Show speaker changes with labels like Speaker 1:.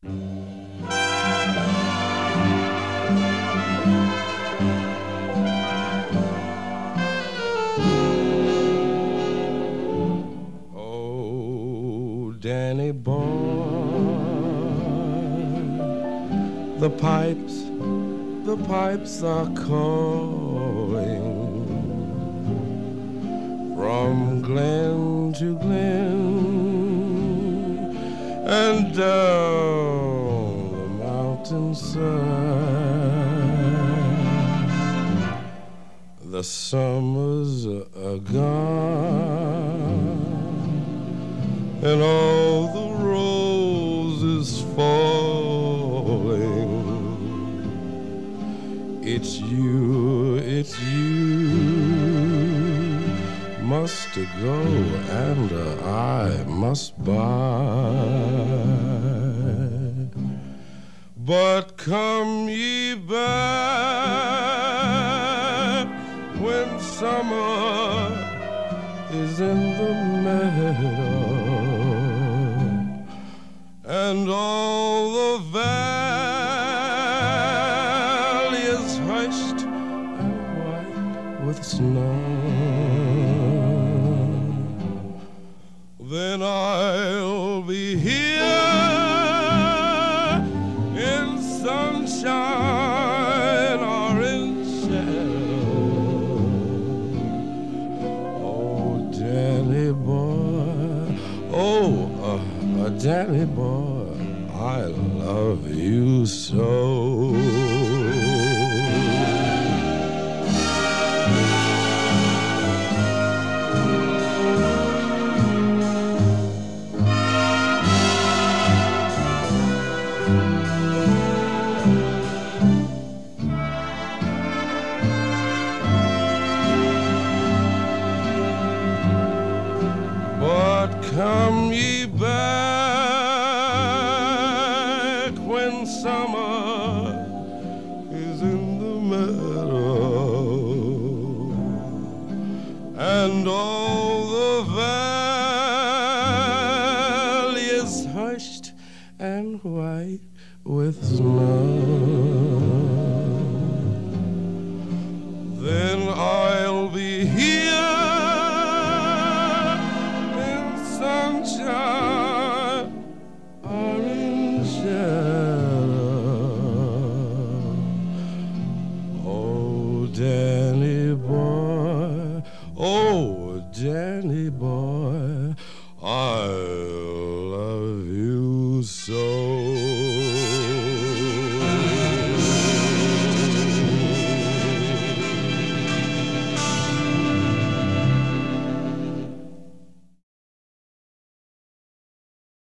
Speaker 1: Oh, Danny boy, the pipes are calling from glen to glen and down the mountainside. The summers are gone and all the roses falling. It's you must go and I must buy. But come ye back when summer is in the meadow and all the valley is hushed and white with snow. Then I'll be here in sunshine or in shadow. Oh, Danny boy, Danny boy, I love you so. Come ye back when summer is in the meadow and all the valley is hushed and white with snow. Then I'll be here sunshine or in shadow. Oh, Danny boy, oh, Danny boy, I love you so.